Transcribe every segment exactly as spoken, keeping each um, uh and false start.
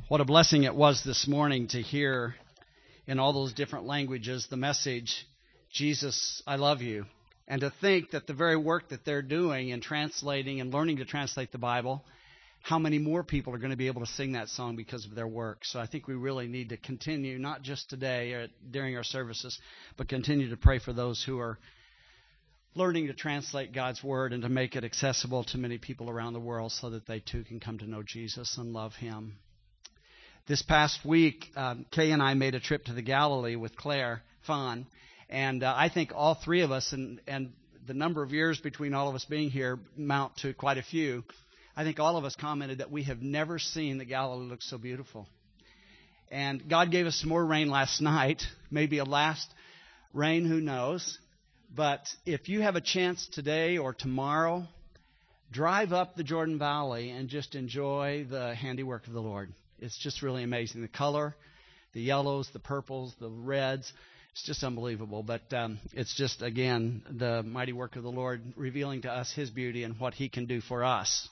What a blessing it was this morning to hear in all those different languages the message, Jesus, I love you. And to think that the very work that they're doing in translating and learning to translate the Bible, how many more people are going to be able to sing that song because of their work. So I think we really need to continue, not just today or during our services, but continue to pray for those who are learning to translate God's Word and to make it accessible to many people around the world so that they too can come to know Jesus and love Him. This past week, um, Kay and I made a trip to the Galilee with Claire Fawn, and uh, I think all three of us, and, and the number of years between all of us being here mount to quite a few, I think all of us commented that we have never seen the Galilee look so beautiful. And God gave us some more rain last night, maybe a last rain, who knows. But if you have a chance today or tomorrow, drive up the Jordan Valley and just enjoy the handiwork of the Lord. It's just really amazing. The color, the yellows, the purples, the reds, it's just unbelievable. But um, it's just, again, the mighty work of the Lord revealing to us His beauty and what He can do for us.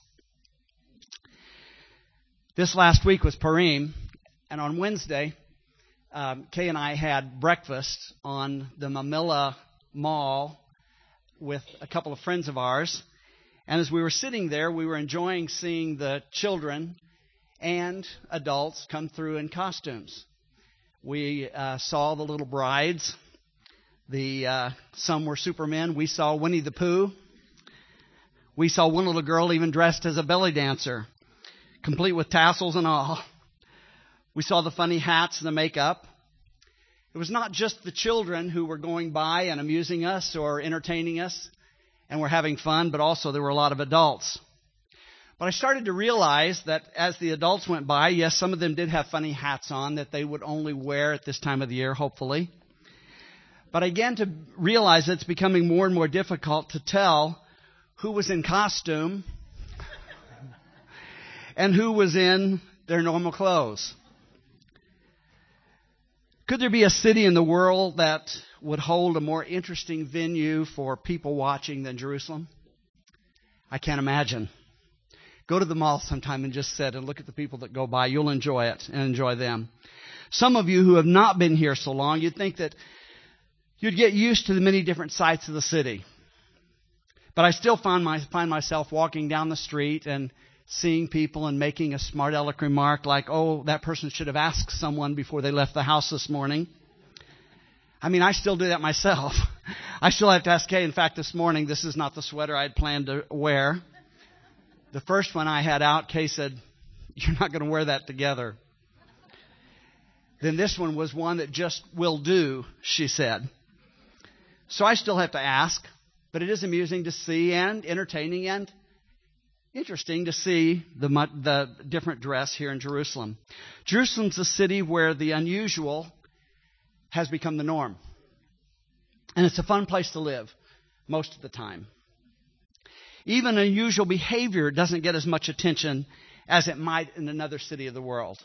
This last week was Purim, and on Wednesday, um, Kay and I had breakfast on the Mamilla Mall with a couple of friends of ours. And as we were sitting there, we were enjoying seeing the children and adults come through in costumes. We uh, saw the little brides. The uh, some were Supermen. We saw Winnie the Pooh. We saw one little girl even dressed as a belly dancer, complete with tassels and all. We saw the funny hats and the makeup. It was not just the children who were going by and amusing us or entertaining us and were having fun, but also there were a lot of adults. But I started to realize that as the adults went by, yes, some of them did have funny hats on that they would only wear at this time of the year, hopefully. But I began to realize that it's becoming more and more difficult to tell who was in costume and who was in their normal clothes. Could there be a city in the world that would hold a more interesting venue for people watching than Jerusalem? I can't imagine. Go to the mall sometime and just sit and look at the people that go by. You'll enjoy it and enjoy them. Some of you who have not been here so long, you'd think that you'd get used to the many different sights of the city. But I still find, my, find myself walking down the street and seeing people and making a smart aleck remark like, oh, that person should have asked someone before they left the house this morning. I mean, I still do that myself. I still have to ask Kay. In fact, this morning, this is not the sweater I had planned to wear. The first one I had out, Kay said, you're not going to wear that together. Then this one was one that just will do, she said. So I still have to ask, but it is amusing to see and entertaining and interesting to see the, the different dress here in Jerusalem. Jerusalem's a city where the unusual has become the norm. And it's a fun place to live most of the time. Even unusual behavior doesn't get as much attention as it might in another city of the world.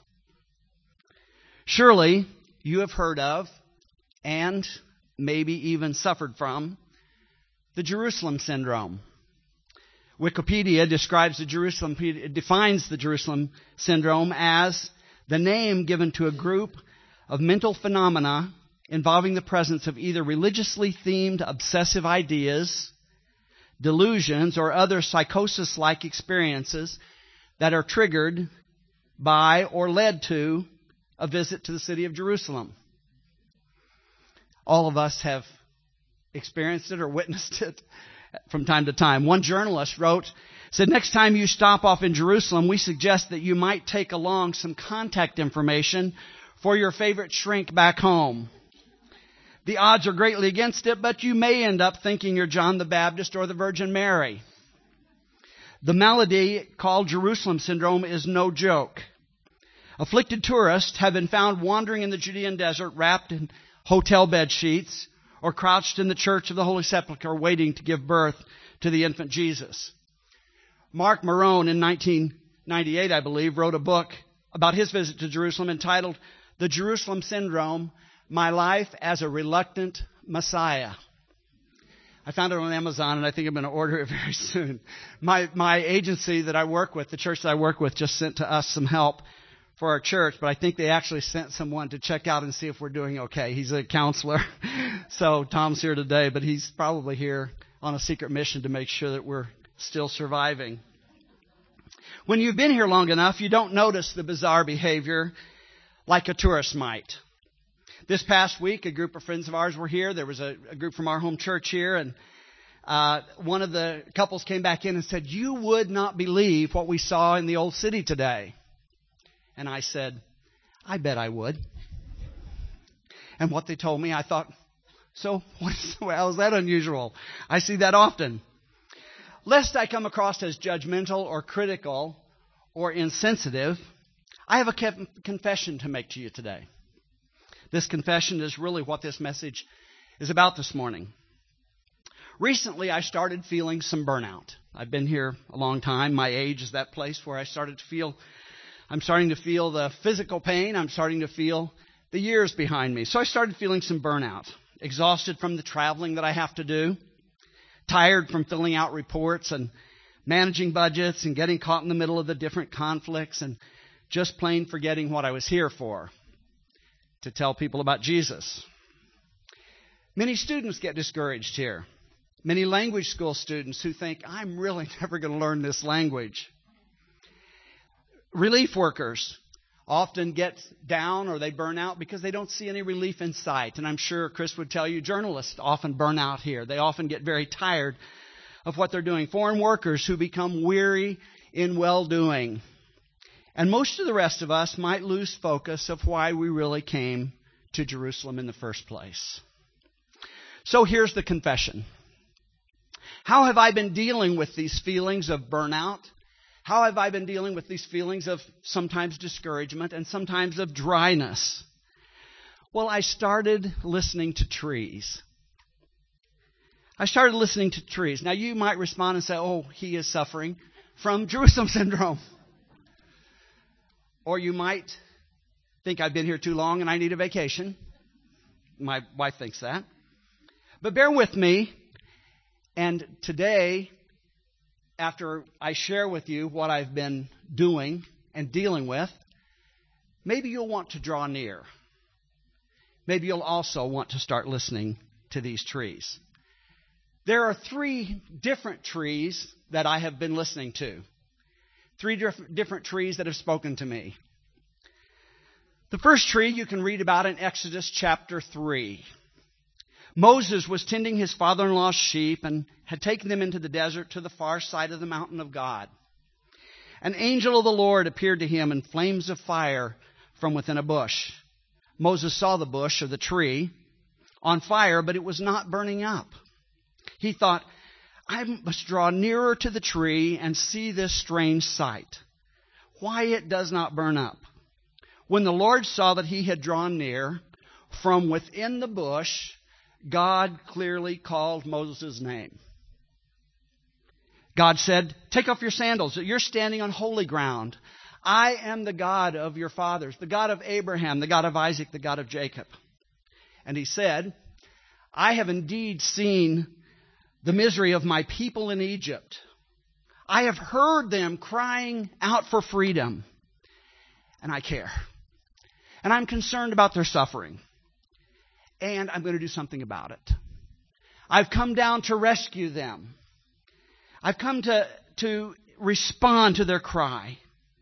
Surely you have heard of and maybe even suffered from the Jerusalem syndrome. Wikipedia describes the Jerusalem, defines the Jerusalem syndrome as the name given to a group of mental phenomena involving the presence of either religiously themed obsessive ideas, delusions, or other psychosis-like experiences that are triggered by or led to a visit to the city of Jerusalem. All of us have experienced it or witnessed it from time to time. One journalist wrote, said, next time you stop off in Jerusalem, we suggest that you might take along some contact information for your favorite shrink back home. The odds are greatly against it, but you may end up thinking you're John the Baptist or the Virgin Mary. The malady called Jerusalem syndrome is no joke. Afflicted tourists have been found wandering in the Judean desert wrapped in hotel bed sheets or crouched in the Church of the Holy Sepulchre waiting to give birth to the infant Jesus. Mark Marone in nineteen ninety-eight, I believe, wrote a book about his visit to Jerusalem entitled The Jerusalem Syndrome, My Life as a Reluctant Messiah. I found it on Amazon, and I think I'm going to order it very soon. My my agency that I work with, the church that I work with, just sent to us some help for our church, but I think they actually sent someone to check out and see if we're doing okay. He's a counselor. So Tom's here today, but he's probably here on a secret mission to make sure that we're still surviving. When you've been here long enough, you don't notice the bizarre behavior like a tourist might. This past week, a group of friends of ours were here. There was a, a group from our home church here, and uh, one of the couples came back in and said, "You would not believe what we saw in the old city today." And I said, "I bet I would." And what they told me, I thought, so what is, how is that unusual? I see that often. Lest I come across as judgmental or critical or insensitive, I have a confession to make to you today. This confession is really what this message is about this morning. Recently, I started feeling some burnout. I've been here a long time. My age is that place where I started to feel, I'm starting to feel the physical pain. I'm starting to feel the years behind me. So I started feeling some burnout, exhausted from the traveling that I have to do, tired from filling out reports and managing budgets and getting caught in the middle of the different conflicts and just plain forgetting what I was here for, to tell people about Jesus. Many students get discouraged here. Many language school students who think, I'm really never going to learn this language. Relief workers often get down or they burn out because they don't see any relief in sight. And I'm sure Chris would tell you journalists often burn out here. They often get very tired of what they're doing. Foreign workers who become weary in well-doing. And most of the rest of us might lose focus of why we really came to Jerusalem in the first place. So here's the confession. How have I been dealing with these feelings of burnout? How have I been dealing with these feelings of sometimes discouragement and sometimes of dryness? Well, I started listening to trees. I started listening to trees. Now, you might respond and say, oh, he is suffering from Jerusalem syndrome. Or you might think I've been here too long and I need a vacation. My wife thinks that. But bear with me. And today, after I share with you what I've been doing and dealing with, maybe you'll want to draw near. Maybe you'll also want to start listening to these trees. There are three different trees that I have been listening to. Three diff- different trees that have spoken to me. The first tree you can read about in Exodus chapter three. Moses was tending his father-in-law's sheep and had taken them into the desert to the far side of the mountain of God. An angel of the Lord appeared to him in flames of fire from within a bush. Moses saw the bush or the tree on fire, but it was not burning up. He thought, I must draw nearer to the tree and see this strange sight, why it does not burn up. When the Lord saw that he had drawn near, from within the bush, God clearly called Moses' name. God said, take off your sandals. You're standing on holy ground. I am the God of your fathers, the God of Abraham, the God of Isaac, the God of Jacob. And he said, I have indeed seen the misery of my people in Egypt. I have heard them crying out for freedom, and I care. And I'm concerned about their suffering. And I'm going to do something about it. I've come down to rescue them. I've come to, to respond to their cry.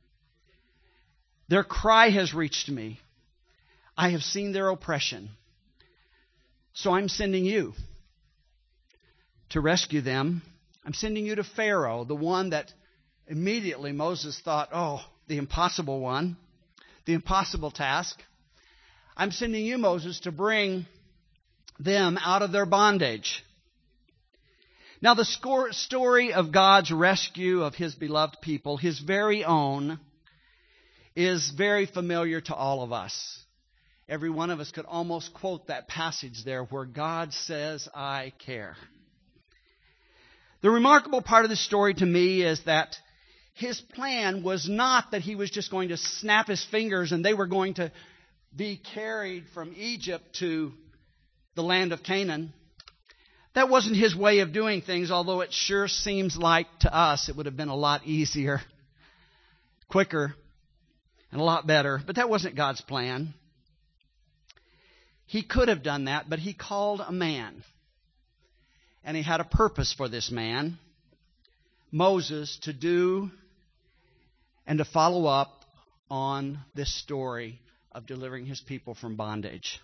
Their cry has reached me. I have seen their oppression. So I'm sending you to rescue them. I'm sending you to Pharaoh, the one that immediately Moses thought, oh, the impossible one, the impossible task. I'm sending you, Moses, to bring them out of their bondage. Now, the story of God's rescue of His beloved people, His very own, is very familiar to all of us. Every one of us could almost quote that passage there where God says, I care. The remarkable part of the story to me is that His plan was not that He was just going to snap His fingers and they were going to be carried from Egypt to the land of Canaan. That wasn't His way of doing things, although it sure seems like to us it would have been a lot easier, quicker. and a lot better. But that wasn't God's plan. He could have done that, but he called a man. And he had a purpose for this man, Moses, to do and to follow up on this story of delivering his people from bondage.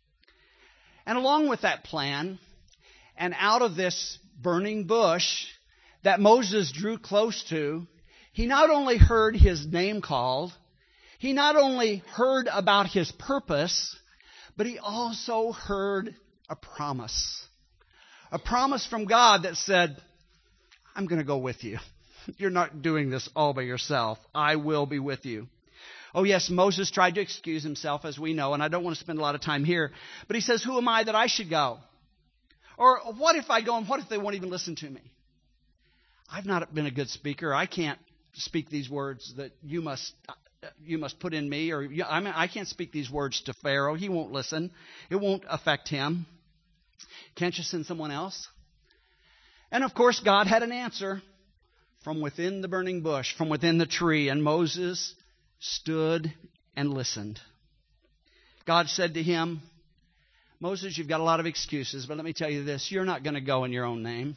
And along with that plan, and out of this burning bush that Moses drew close to, he not only heard his name called, he not only heard about his purpose, but he also heard a promise. A promise from God that said, I'm going to go with you. You're not doing this all by yourself. I will be with you. Oh yes, Moses tried to excuse himself, as we know, and I don't want to spend a lot of time here. But he says, who am I that I should go? Or what if I go, and what if they won't even listen to me? I've not been a good speaker. I can't speak these words that you must you must put in me. Or I mean, I can't speak these words to Pharaoh. He won't listen. It won't affect him. Can't you send someone else? And of course, God had an answer from within the burning bush, from within the tree. And Moses stood and listened. God said to him, Moses, you've got a lot of excuses, but let me tell you this. You're not going to go in your own name.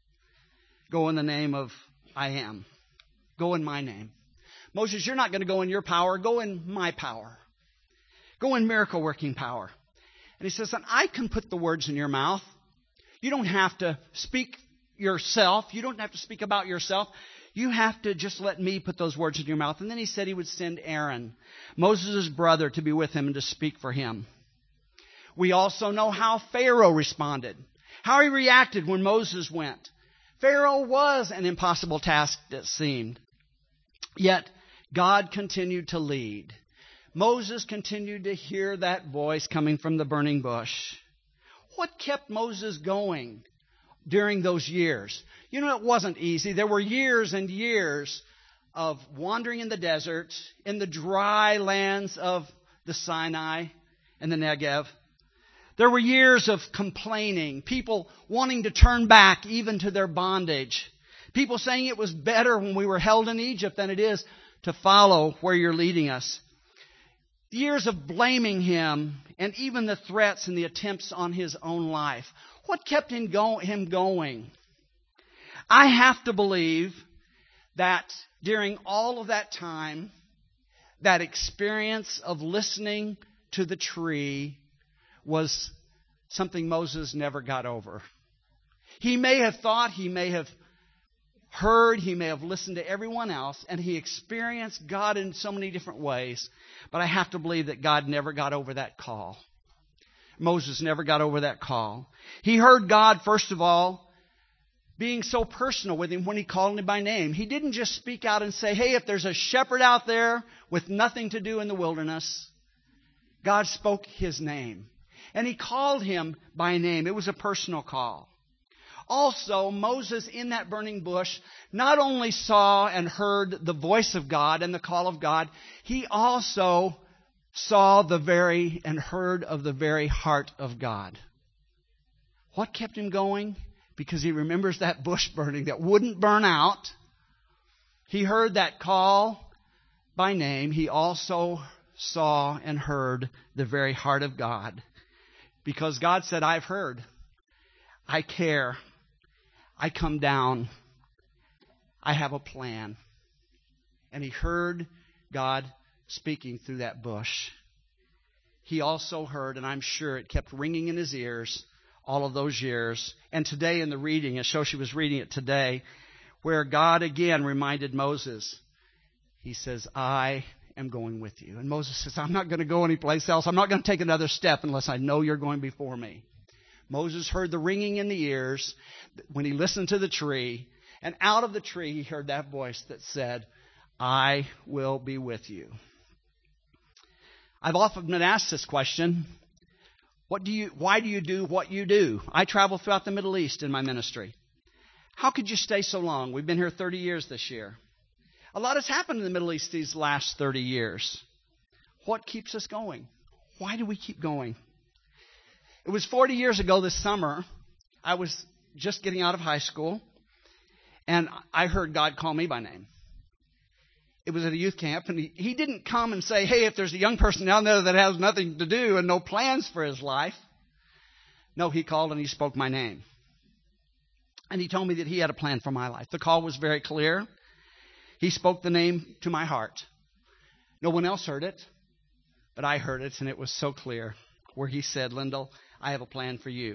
Go in the name of I am. Go in my name. Moses, you're not going to go in your power. Go in my power. Go in miracle working power. And he says, and I can put the words in your mouth. You don't have to speak yourself. You don't have to speak about yourself. You have to just let me put those words in your mouth. And then he said he would send Aaron, Moses' brother, to be with him and to speak for him. We also know how Pharaoh responded, how he reacted when Moses went. Pharaoh was an impossible task, it seemed. Yet God continued to lead. Moses continued to hear that voice coming from the burning bush. What kept Moses going during those years? You know, it wasn't easy. There were years and years of wandering in the desert, in the dry lands of the Sinai and the Negev. There were years of complaining, people wanting to turn back even to their bondage. People saying it was better when we were held in Egypt than it is to follow where you're leading us. Years of blaming him and even the threats and the attempts on his own life. What kept him, go- him going? I have to believe that during all of that time, that experience of listening to the tree was something Moses never got over. He may have thought, he may have heard, he may have listened to everyone else, and he experienced God in so many different ways. But I have to believe that God never got over that call. Moses never got over that call. He heard God, first of all, being so personal with him when he called him by name. He didn't just speak out and say, hey, if there's a shepherd out there with nothing to do in the wilderness, God spoke his name. And he called him by name. It was a personal call. Also, Moses in that burning bush not only saw and heard the voice of God and the call of God, he also saw the very and heard of the very heart of God. What kept him going? Because he remembers that bush burning that wouldn't burn out. He heard that call by name. He also saw and heard the very heart of God. Because God said, I've heard. I care. I come down. I have a plan. And he heard God speaking through that bush. He also heard, and I'm sure it kept ringing in his ears all of those years. And today in the reading, as Shoshi was reading it today, where God again reminded Moses, he says, I am going with you. And Moses says, I'm not going to go anyplace else. I'm not going to take another step unless I know you're going before me. Moses heard the ringing in the ears when he listened to the tree. And out of the tree, he heard that voice that said, I will be with you. I've often been asked this question. What do you, why do you do what you do? I travel throughout the Middle East in my ministry. How could you stay so long? We've been here thirty years this year. A lot has happened in the Middle East these last thirty years. What keeps us going? Why do we keep going? It was forty years ago this summer. I was just getting out of high school, and I heard God call me by name. It it was at a youth camp, and he, he didn't come and say, hey, if there's a young person down there that has nothing to do and no plans for his life. No, he called and he spoke my name. And he told me that he had a plan for my life. The call was very clear. He spoke the name to my heart. No one else heard it, but I heard it, and it was so clear, where he said, Lyndall, I have a plan for you.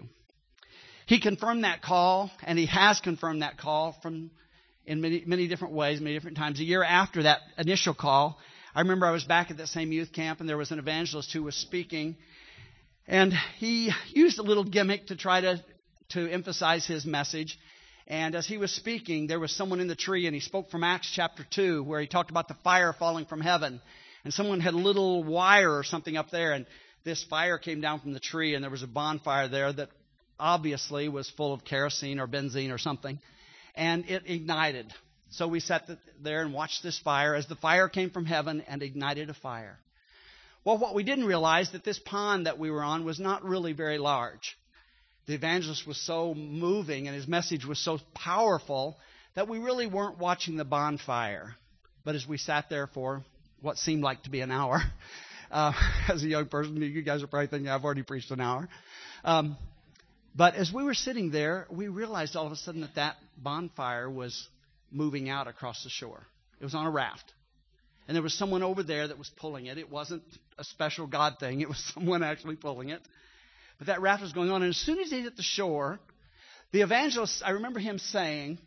He confirmed that call, and he has confirmed that call from in many many different ways, many different times. A year after that initial call, I remember I was back at that same youth camp, and there was an evangelist who was speaking, and he used a little gimmick to try to, to emphasize his message. And as he was speaking, there was someone in the tree, and he spoke from Acts chapter two, where he talked about the fire falling from heaven. And someone had a little wire or something up there, and this fire came down from the tree, and there was a bonfire there that obviously was full of kerosene or benzene or something, and it ignited. So we sat there and watched this fire as the fire came from heaven and ignited a fire. Well, what we didn't realize, that this pond that we were on was not really very large. The evangelist was so moving and his message was so powerful that we really weren't watching the bonfire. But as we sat there for what seemed like to be an hour, uh, as a young person, you guys are probably thinking I've already preached an hour. Um, But as we were sitting there, we realized all of a sudden that that bonfire was moving out across the shore. It was on a raft. And there was someone over there that was pulling it. It wasn't a special God thing. It was someone actually pulling it. But that raft was going on. And as soon as he hit the shore, the evangelist, I remember him saying,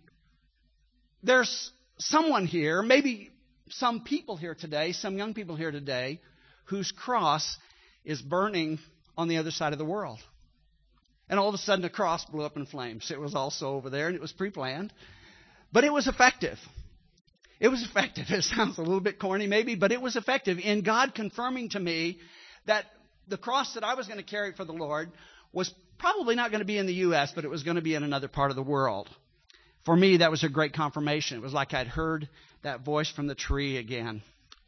there's someone here, maybe some people here today, some young people here today, whose cross is burning on the other side of the world. And all of a sudden, the cross blew up in flames. It was also over there, and it was pre-planned. But it was effective. It was effective. It sounds a little bit corny maybe, but it was effective in God confirming to me that the cross that I was going to carry for the Lord was probably not going to be in the U S, but it was going to be in another part of the world. For me, that was a great confirmation. It was like I'd heard that voice from the tree again.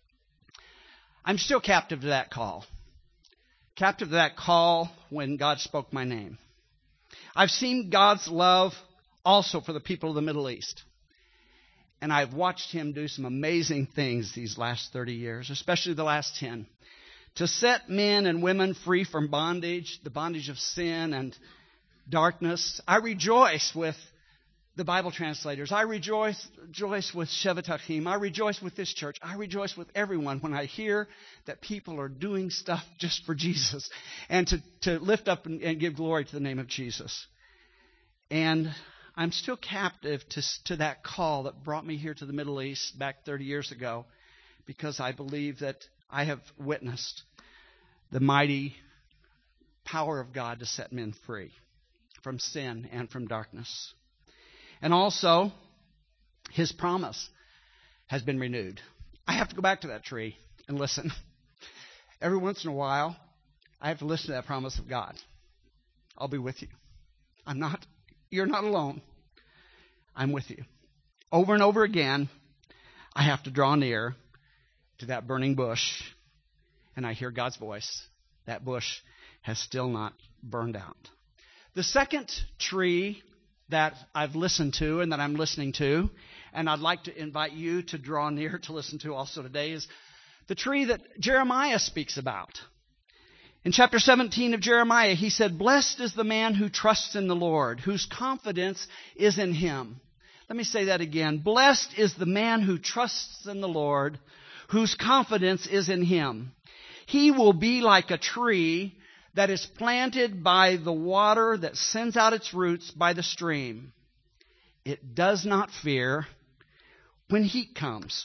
I'm still captive to that call. Captive to that call when God spoke my name. I've seen God's love also for the people of the Middle East. And I've watched Him do some amazing things these last thirty years, especially the last ten. To set men and women free from bondage, the bondage of sin and darkness. I rejoice with the Bible translators. I rejoice, rejoice with Shevet Hachim. I rejoice with this church. I rejoice with everyone when I hear that people are doing stuff just for Jesus and to, to lift up and, and give glory to the name of Jesus. And I'm still captive to, to that call that brought me here to the Middle East back thirty years ago, because I believe that I have witnessed the mighty power of God to set men free from sin and from darkness. And also, His promise has been renewed. I have to go back to that tree and listen. Every once in a while, I have to listen to that promise of God. I'll be with you. I'm not, you're not alone. I'm with you. Over and over again, I have to draw near to that burning bush, and I hear God's voice. That bush has still not burned out. The second tree that I've listened to and that I'm listening to, and I'd like to invite you to draw near to listen to also today, is the tree that Jeremiah speaks about. In chapter seventeen of Jeremiah, he said, "Blessed is the man who trusts in the Lord, whose confidence is in Him." Let me say that again. Blessed is the man who trusts in the Lord, whose confidence is in Him. He will be like a tree that is planted by the water that sends out its roots by the stream. It does not fear when heat comes.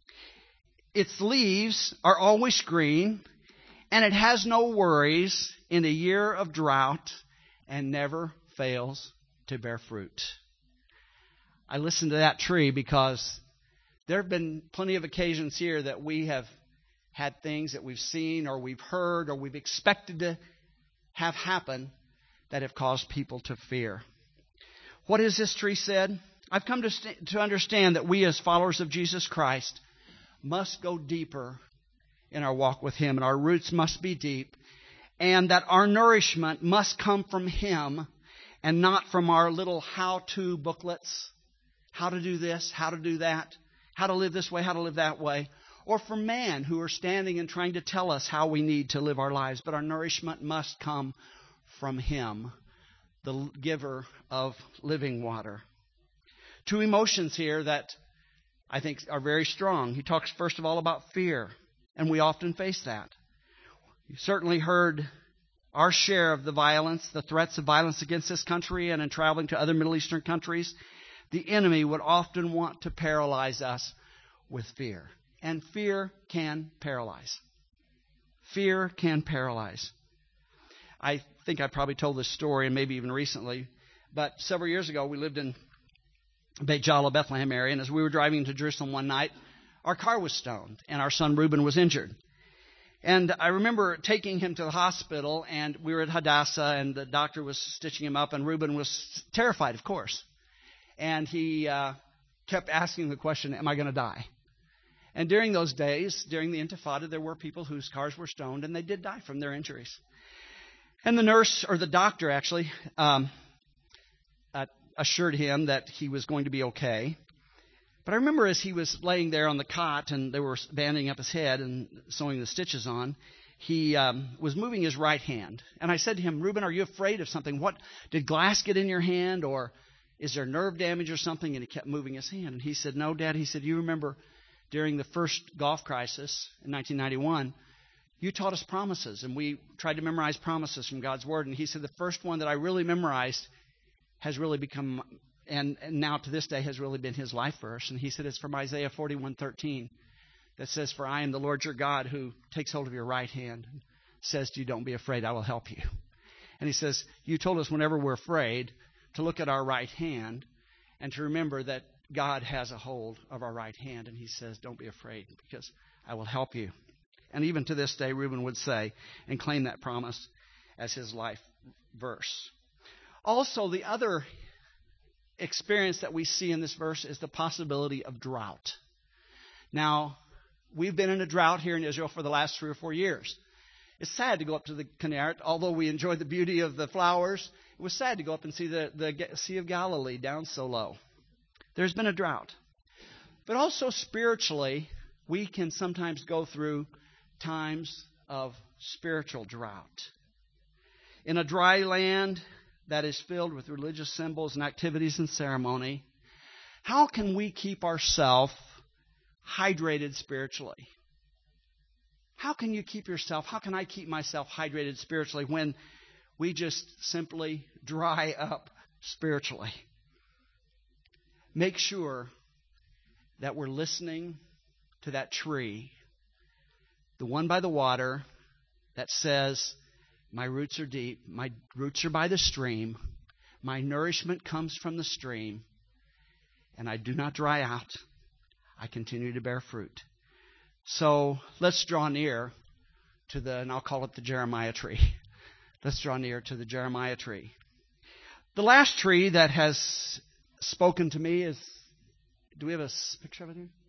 Its leaves are always green, and it has no worries in a year of drought and never fails to bear fruit. I listen to that tree because there have been plenty of occasions here that we have had things that we've seen or we've heard or we've expected to have happen that have caused people to fear. What has this tree said? I've come to, st- to understand that we as followers of Jesus Christ must go deeper in our walk with Him, and our roots must be deep, and that our nourishment must come from Him and not from our little how-to booklets. How to do this, how to do that, how to live this way, how to live that way, or for man who are standing and trying to tell us how we need to live our lives. But our nourishment must come from Him, the giver of living water. Two emotions here that I think are very strong. He talks first of all about fear, and we often face that. You've certainly heard our share of the violence, the threats of violence against this country, and in traveling to other Middle Eastern countries, the enemy would often want to paralyze us with fear. And fear can paralyze. Fear can paralyze. I think I probably told this story, and maybe even recently, but several years ago we lived in Beit Jala, Bethlehem area, and as we were driving to Jerusalem one night, our car was stoned, and our son Reuben was injured. And I remember taking him to the hospital, and we were at Hadassah, and the doctor was stitching him up, and Reuben was terrified, of course. And he uh, kept asking the question, am I going to die? And during those days, during the Intifada, there were people whose cars were stoned, and they did die from their injuries. And the nurse, or the doctor actually, um, uh, assured him that he was going to be okay. But I remember as he was laying there on the cot and they were banding up his head and sewing the stitches on, he um, was moving his right hand. And I said to him, Reuben, are you afraid of something? What, did glass get in your hand, or is there nerve damage or something? And he kept moving his hand. And he said, no, Dad. He said, you remember during the first Gulf crisis in nineteen ninety-one, you taught us promises, and we tried to memorize promises from God's Word. And he said, the first one that I really memorized has really become, and, and now to this day has really been his life verse. And he said it's from Isaiah forty-one thirteen that says, for I am the Lord your God who takes hold of your right hand and says to you, don't be afraid, I will help you. And he says, you told us whenever we're afraid to look at our right hand and to remember that God has a hold of our right hand. And he says, don't be afraid because I will help you. And even to this day, Reuben would say and claim that promise as his life verse. Also, the other experience that we see in this verse is the possibility of drought. Now, we've been in a drought here in Israel for the last three or four years. It's sad to go up to the Kinneret, although we enjoyed the beauty of the flowers. It was sad to go up and see the, the Sea of Galilee down so low. There's been a drought. But also spiritually, we can sometimes go through times of spiritual drought. In a dry land that is filled with religious symbols and activities and ceremony, how can we keep ourselves hydrated spiritually? How can you keep yourself, how can I keep myself hydrated spiritually when we just simply dry up spiritually? Make sure that we're listening to that tree, the one by the water that says, my roots are deep, my roots are by the stream, my nourishment comes from the stream, and I do not dry out. I continue to bear fruit. So let's draw near to the, and I'll call it the Jeremiah tree. Let's draw near to the Jeremiah tree. The last tree that has spoken to me is, do we have a picture of it here?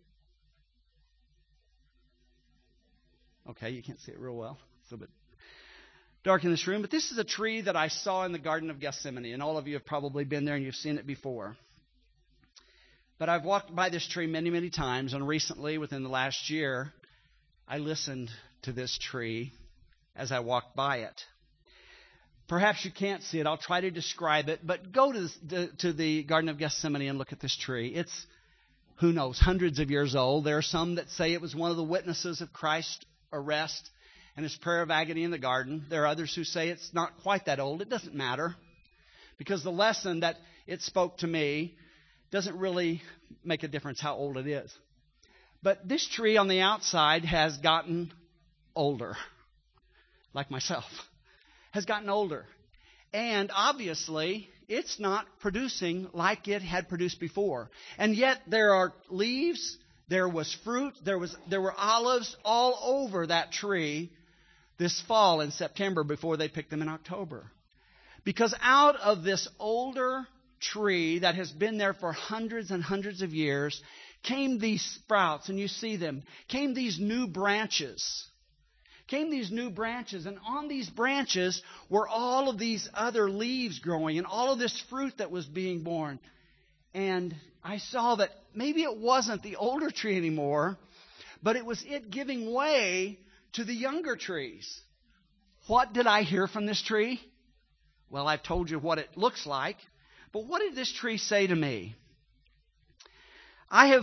Okay, you can't see it real well. It's a little bit dark in this room. But this is a tree that I saw in the Garden of Gethsemane. And all of you have probably been there and you've seen it before. But I've walked by this tree many, many times. And recently, within the last year, I listened to this tree as I walked by it. Perhaps you can't see it. I'll try to describe it. But go to the, to the Garden of Gethsemane and look at this tree. It's, who knows, hundreds of years old. There are some that say it was one of the witnesses of Christ's arrest and his prayer of agony in the garden. There are others who say it's not quite that old. It doesn't matter, because the lesson that it spoke to me doesn't really make a difference how old it is. But this tree on the outside has gotten older, like myself, has gotten older. And obviously, it's not producing like it had produced before. And yet there are leaves, there was fruit, there was there were olives all over that tree this fall in September before they picked them in October. Because out of this older tree that has been there for hundreds and hundreds of years came these sprouts, and you see them, came these new branches. Came these new branches, and on these branches were all of these other leaves growing and all of this fruit that was being born. And I saw that maybe it wasn't the older tree anymore, but it was it giving way to the younger trees. What did I hear from this tree? Well, I've told you what it looks like, but what did this tree say to me? I have,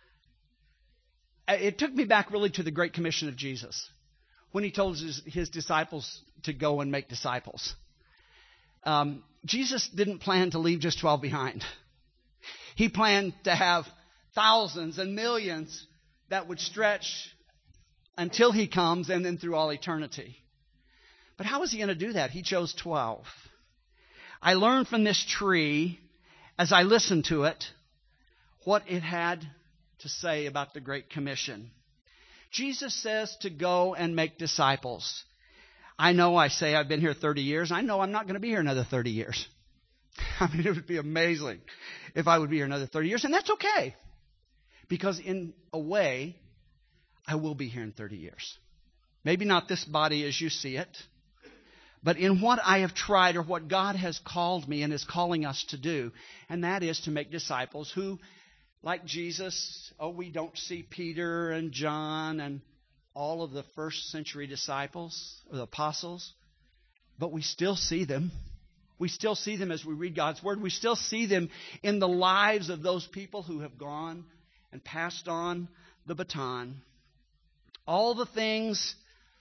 it took me back really to the Great Commission of Jesus, when he told his, his disciples to go and make disciples. Um, Jesus didn't plan to leave just twelve behind. He planned to have thousands and millions that would stretch until he comes and then through all eternity. But how was he going to do that? He chose twelve. I learned from this tree, as I listened to it, what it had to say about the Great Commission. Jesus says to go and make disciples. I know I say I've been here thirty years. I know I'm not going to be here another thirty years. I mean, it would be amazing if I would be here another thirty years. And that's okay. Because in a way, I will be here in thirty years. Maybe not this body as you see it, but in what I have tried or what God has called me and is calling us to do, and that is to make disciples who, like Jesus, oh, we don't see Peter and John and all of the first century disciples or the apostles, but we still see them. We still see them as we read God's Word. We still see them in the lives of those people who have gone and passed on the baton. All the things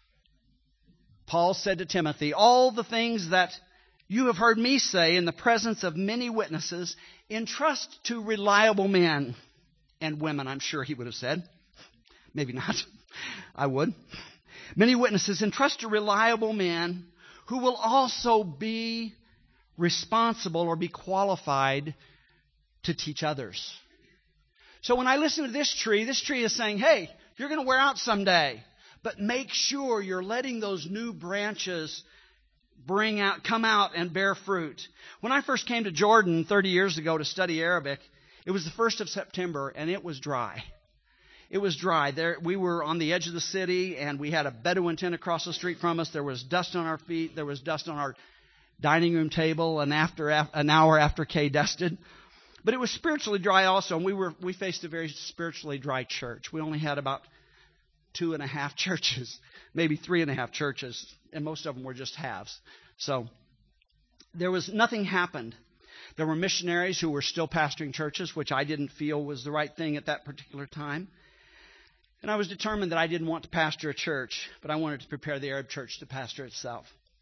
Paul said to Timothy, all the things that you have heard me say in the presence of many witnesses, entrust to reliable men and women, I'm sure he would have said. Maybe not. I would. Many witnesses, entrust to reliable men who will also be responsible or be qualified to teach others. So when I listen to this tree, this tree is saying, hey, you're going to wear out someday. But make sure you're letting those new branches bring out, come out and bear fruit. When I first came to Jordan thirty years ago to study Arabic, it was the first of September and it was dry. It was dry. There, we were on the edge of the city and we had a Bedouin tent across the street from us. There was dust on our feet. There was dust on our dining room table. And after an hour after Kay dusted. But it was spiritually dry also. And we were we faced a very spiritually dry church. We only had about two and a half churches, maybe three and a half churches, and most of them were just halves. So there was nothing happened. There were missionaries who were still pastoring churches, which I didn't feel was the right thing at that particular time. And I was determined that I didn't want to pastor a church, but I wanted to prepare the Arab church to pastor itself.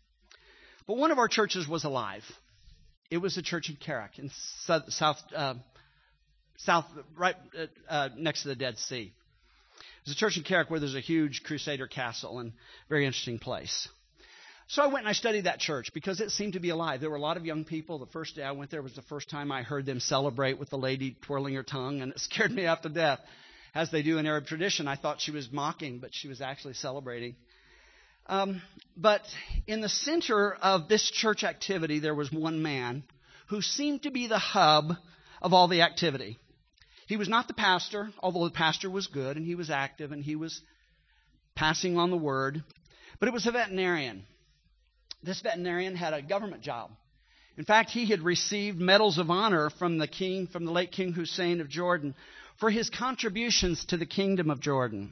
But one of our churches was alive. It was a church in Kerak, in south, south, uh, south right uh, next to the Dead Sea. There's a church in Kerak where there's a huge Crusader castle and very interesting place. So I went and I studied that church because it seemed to be alive. There were a lot of young people. The first day I went there was the first time I heard them celebrate with the lady twirling her tongue, and it scared me half to death. As they do in Arab tradition, I thought she was mocking, but she was actually celebrating. Um, but in the center of this church activity, there was one man who seemed to be the hub of all the activity. He was not the pastor, although the pastor was good and he was active and he was passing on the word. But it was a veterinarian. This veterinarian had a government job. In fact, he had received medals of honor from the king, from the late King Hussein of Jordan, for his contributions to the kingdom of Jordan.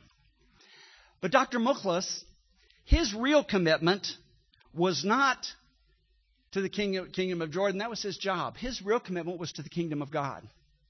But Doctor Mukhlas, his real commitment was not to the kingdom of Jordan. That was his job. His real commitment was to the kingdom of God.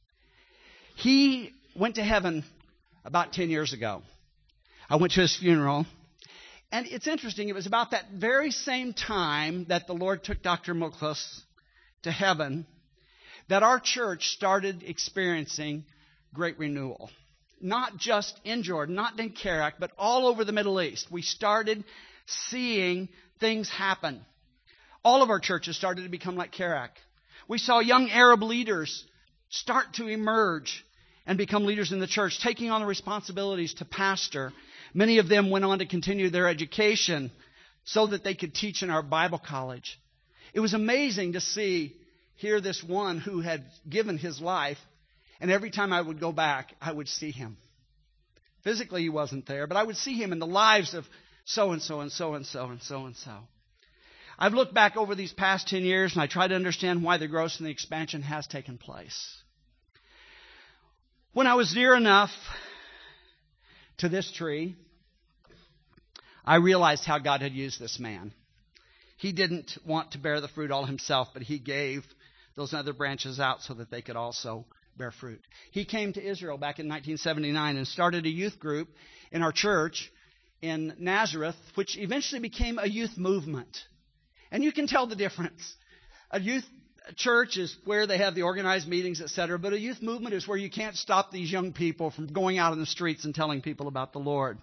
He went to heaven about ten years ago. I went to his funeral. And it's interesting, it was about that very same time that the Lord took Doctor Mukhlas to heaven that our church started experiencing great renewal. Not just in Jordan, not in Kerak, but all over the Middle East. We started seeing things happen. All of our churches started to become like Kerak. We saw young Arab leaders start to emerge and become leaders in the church, taking on the responsibilities to pastor. Many of them went on to continue their education so that they could teach in our Bible college. It was amazing to see, hear this one who had given his life, and every time I would go back, I would see him. Physically, he wasn't there, but I would see him in the lives of so-and-so and so-and-so and so-and-so. I've looked back over these past ten years, and I try to understand why the growth and the expansion has taken place. When I was near enough to this tree, I realized how God had used this man. He didn't want to bear the fruit all himself, but he gave those other branches out so that they could also bear fruit. He came to Israel back in nineteen seventy-nine and started a youth group in our church in Nazareth, which eventually became a youth movement. And you can tell the difference. A youth church is where they have the organized meetings, et cetera, but a youth movement is where you can't stop these young people from going out in the streets and telling people about the Lord.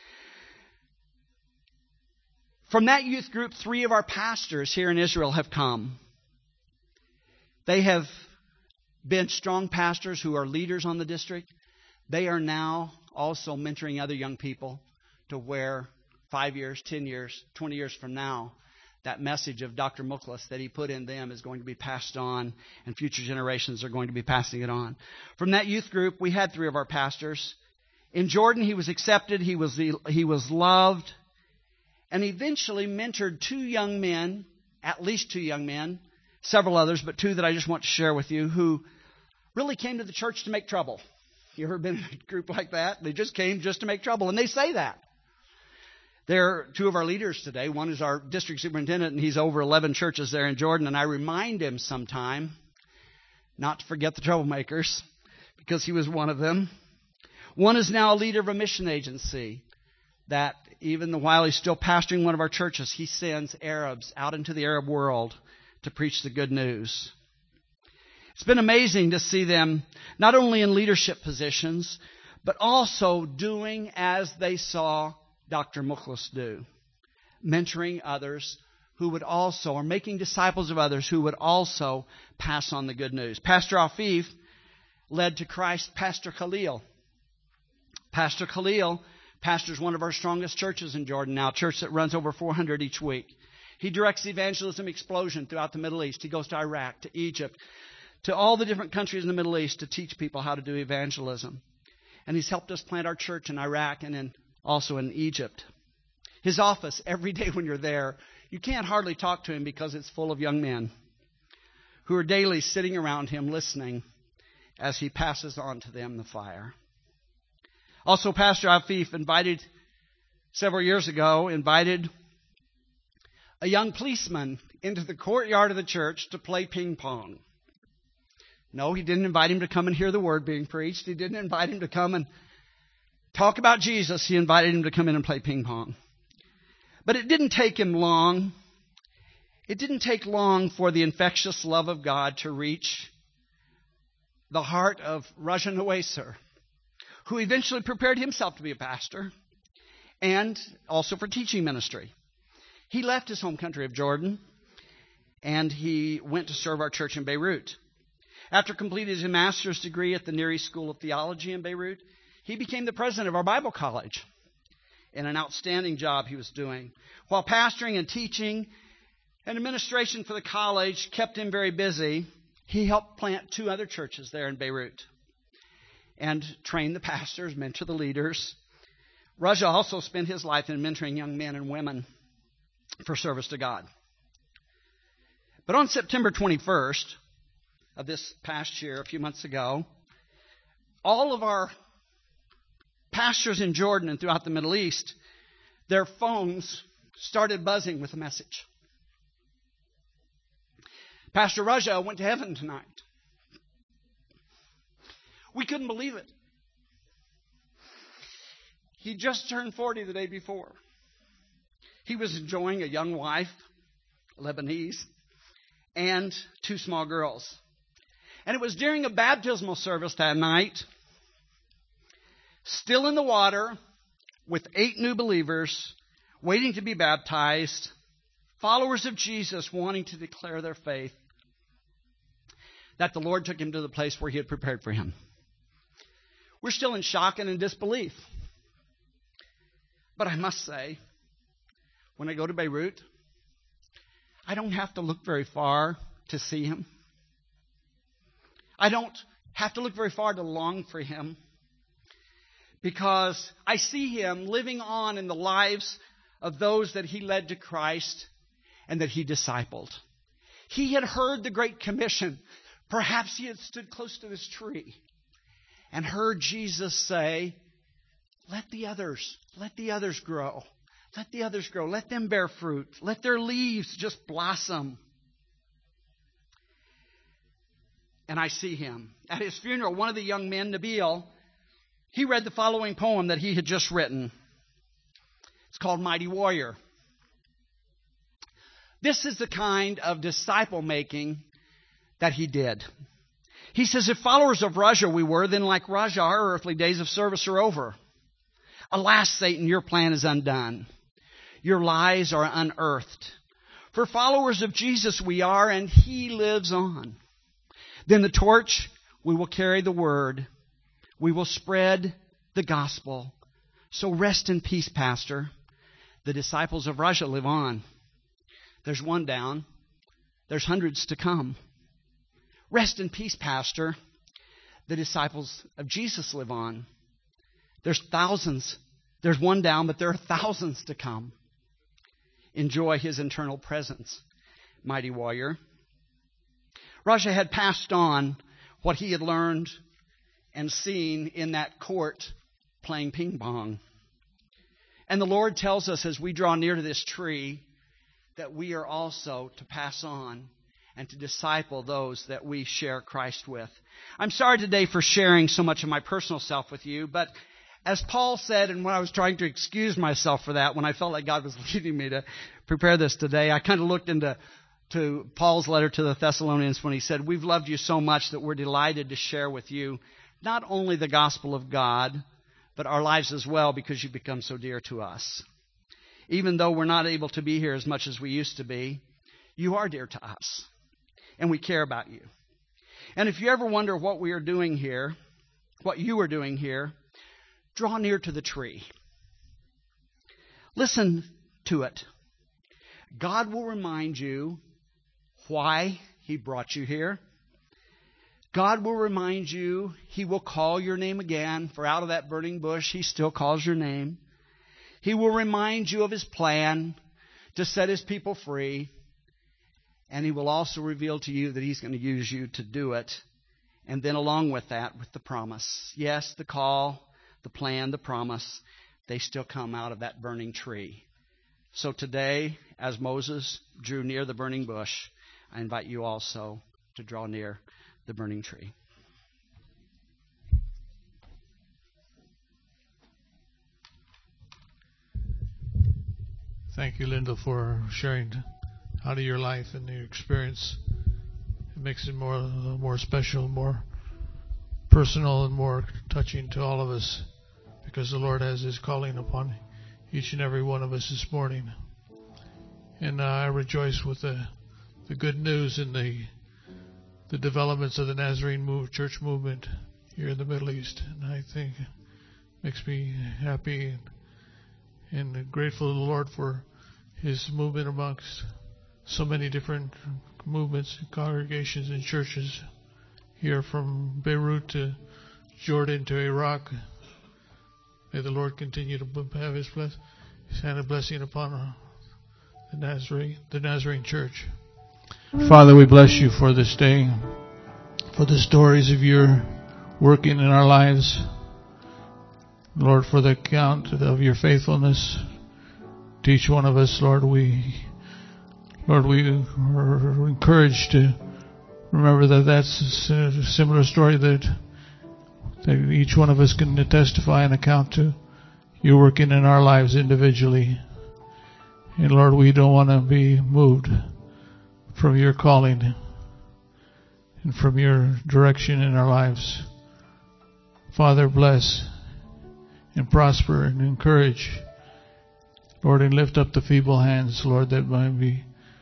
From that youth group, three of our pastors here in Israel have come. They have been strong pastors who are leaders on the district. They are now also mentoring other young people to where five years, ten years, twenty years from now, that message of Doctor Muklas that he put in them is going to be passed on, and future generations are going to be passing it on. From that youth group, we had three of our pastors. In Jordan, he was accepted, he was he was loved, and eventually mentored two young men, at least two young men, several others, but two that I just want to share with you, who really came to the church to make trouble. You ever been in a group like that? They just came just to make trouble, and they say that. They're two of our leaders today. One is our district superintendent, and he's over eleven churches there in Jordan. And I remind him sometime not to forget the troublemakers, because he was one of them. One is now a leader of a mission agency that even while he's still pastoring one of our churches, he sends Arabs out into the Arab world to preach the good news. It's been amazing to see them not only in leadership positions, but also doing as they saw Doctor Muklas do, mentoring others who would also, or making disciples of others who would also pass on the good news. Pastor Afif led to Christ Pastor Khalil. Pastor Khalil pastors one of our strongest churches in Jordan now, a church that runs over four hundred each week. He directs the evangelism explosion throughout the Middle East. He goes to Iraq, to Egypt, to all the different countries in the Middle East to teach people how to do evangelism. And he's helped us plant our church in Iraq and in also in Egypt. His office, every day when you're there, you can't hardly talk to him because it's full of young men who are daily sitting around him listening as he passes on to them the fire. Also, Pastor Afif invited, several years ago, invited a young policeman into the courtyard of the church to play ping pong. No, he didn't invite him to come and hear the word being preached. He didn't invite him to come and talk about Jesus. He invited him to come in and play ping pong. But it didn't take him long. It didn't take long for the infectious love of God to reach the heart of Raja Nawaiser, who eventually prepared himself to be a pastor and also for teaching ministry. He left his home country of Jordan and he went to serve our church in Beirut. After completing his master's degree at the Neary School of Theology in Beirut, he became the president of our Bible college in an outstanding job he was doing. While pastoring and teaching and administration for the college kept him very busy, he helped plant two other churches there in Beirut and train the pastors, mentor the leaders. Raja also spent his life in mentoring young men and women for service to God. But on September twenty-first of this past year, a few months ago, all of our pastors in Jordan and throughout the Middle East, their phones started buzzing with a message. Pastor Raja went to heaven tonight. We couldn't believe it. He just turned forty the day before. He was enjoying a young wife, Lebanese, and two small girls. And it was during a baptismal service that night, still in the water, with eight new believers waiting to be baptized, followers of Jesus wanting to declare their faith, that the Lord took him to the place where he had prepared for him. We're still in shock and in disbelief. But I must say, when I go to Beirut, I don't have to look very far to see him. I don't have to look very far to long for him, because I see him living on in the lives of those that he led to Christ and that he discipled. He had heard the Great Commission. Perhaps he had stood close to this tree and heard Jesus say, let the others, let the others grow. Let the others grow. Let them bear fruit. Let their leaves just blossom. And I see him. At his funeral, one of the young men, Nabil, he read the following poem that he had just written. It's called Mighty Warrior. This is the kind of disciple making that he did. He says, if followers of Raja we were, then like Raja, our earthly days of service are over. Alas, Satan, your plan is undone. Your lies are unearthed. For followers of Jesus we are, and he lives on. Then the torch, we will carry the word. We will spread the gospel. So rest in peace, Pastor. The disciples of Raja live on. There's one down. There's hundreds to come. Rest in peace, Pastor. The disciples of Jesus live on. There's thousands. There's one down, but there are thousands to come. Enjoy his eternal presence, mighty warrior. Raja had passed on what he had learned and seen in that court playing ping pong. And the Lord tells us as we draw near to this tree that we are also to pass on and to disciple those that we share Christ with. I'm sorry today for sharing so much of my personal self with you, but as Paul said, and when I was trying to excuse myself for that, when I felt like God was leading me to prepare this today, I kind of looked into to Paul's letter to the Thessalonians when he said, we've loved you so much that we're delighted to share with you not only the gospel of God, but our lives as well, because you've become so dear to us. Even though we're not able to be here as much as we used to be, you are dear to us, and we care about you. And if you ever wonder what we are doing here, what you are doing here, draw near to the tree. Listen to it. God will remind you why he brought you here. God will remind you, he will call your name again, for out of that burning bush, he still calls your name. He will remind you of his plan to set his people free. And he will also reveal to you that he's going to use you to do it. And then along with that, with the promise. Yes, the call, the plan, the promise, they still come out of that burning tree. So today, as Moses drew near the burning bush, I invite you also to draw near the burning tree. Thank you, Linda, for sharing out of your life and your experience. It makes it more more special, more personal, and more touching to all of us, because the Lord has his calling upon each and every one of us this morning. And uh, I rejoice with the the good news and the the developments of the Nazarene move, church movement here in the Middle East. And I think it makes me happy and, and grateful to the Lord for his movement amongst so many different movements, congregations, and churches here from Beirut to Jordan to Iraq. May the Lord continue to have his, bless, his hand of blessing upon the Nazarene, the Nazarene Church. Father, we bless you for this day, for the stories of your working in our lives. Lord, for the account of your faithfulness to each one of us, Lord, we Lord, we are encouraged to remember that that's a similar story that, that each one of us can testify and account to. You're working in our lives individually. And Lord, we don't want to be moved from your calling and from your direction in our lives. Father, bless and prosper and encourage, Lord, and lift up the feeble hands, Lord, that might be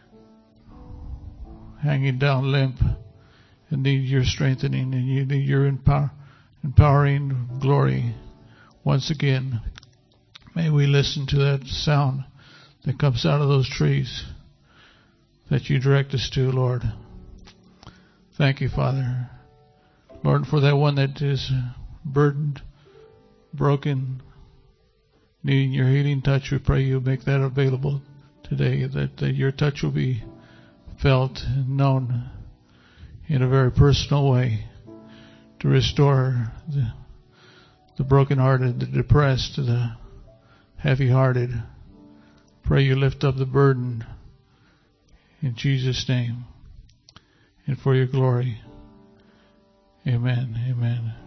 hanging down limp and need your strengthening and you need your empower, empowering glory once again. May we listen to that sound that comes out of those trees that you direct us to, Lord. Thank you, Father. Lord, for that one that is burdened, broken, needing your healing touch, we pray you make that available today, that, that your touch will be felt and known in a very personal way to restore the, the brokenhearted, the depressed, the heavy-hearted. Pray you lift up the burden in Jesus' name and for your glory. Amen. Amen.